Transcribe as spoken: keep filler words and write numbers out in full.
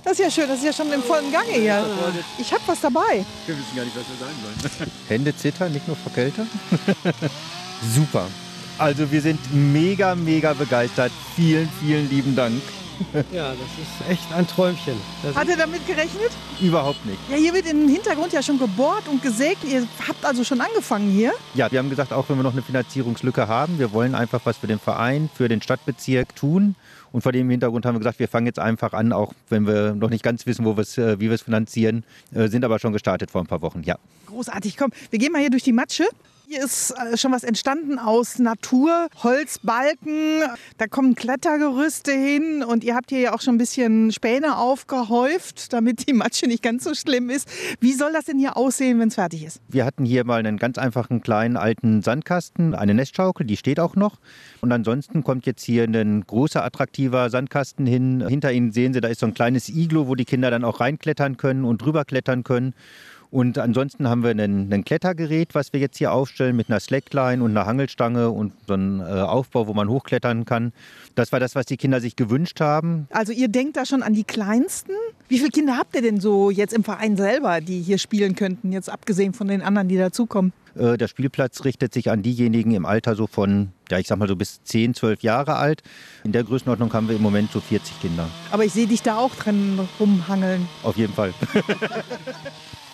Das ist ja schön, das ist ja schon im vollen Gange hier. Ich habe was dabei. Wir wissen gar nicht, was wir sagen sollen. Hände zittern, nicht nur vor Kälte. Super. Also wir sind mega, mega begeistert. Vielen, vielen lieben Dank. Ja, das ist echt ein Träumchen. Das Hat ihr damit gerechnet? Überhaupt nicht. Ja, hier wird im Hintergrund ja schon gebohrt und gesägt. Ihr habt also schon angefangen hier? Ja, wir haben gesagt, auch wenn wir noch eine Finanzierungslücke haben, wir wollen einfach was für den Verein, für den Stadtbezirk tun. Und vor dem Hintergrund haben wir gesagt, wir fangen jetzt einfach an, auch wenn wir noch nicht ganz wissen, wo wir's, äh, wie wir es finanzieren, äh, sind aber schon gestartet vor ein paar Wochen, ja. Großartig, komm, wir gehen mal hier durch die Matsche. Hier ist äh, schon was entstanden aus Natur, Holzbalken, da kommen Klettergerüste hin und ihr habt hier ja auch schon ein bisschen Späne aufgehäuft, damit die Matsche nicht ganz so schlimm ist. Wie soll das denn hier aussehen, wenn es fertig ist? Wir hatten hier mal einen ganz einfachen kleinen alten Sandkasten, eine Nestschaukel, die steht auch noch. Und ansonsten kommt jetzt hier ein großer, attraktiver Sandkasten hin. Hinter Ihnen sehen Sie, da ist so ein kleines Iglo, wo die Kinder dann auch reinklettern können und drüber klettern können. Und ansonsten haben wir ein, ein Klettergerät, was wir jetzt hier aufstellen mit einer Slackline und einer Hangelstange und so einem äh, Aufbau, wo man hochklettern kann. Das war das, was die Kinder sich gewünscht haben. Also ihr denkt da schon an die Kleinsten? Wie viele Kinder habt ihr denn so jetzt im Verein selber, die hier spielen könnten, jetzt abgesehen von den anderen, die dazukommen? Äh, der Spielplatz richtet sich an diejenigen im Alter so von, ja ich sag mal so bis zehn, zwölf Jahre alt. In der Größenordnung haben wir im Moment so vierzig Kinder. Aber ich sehe dich da auch drin rumhangeln. Auf jeden Fall.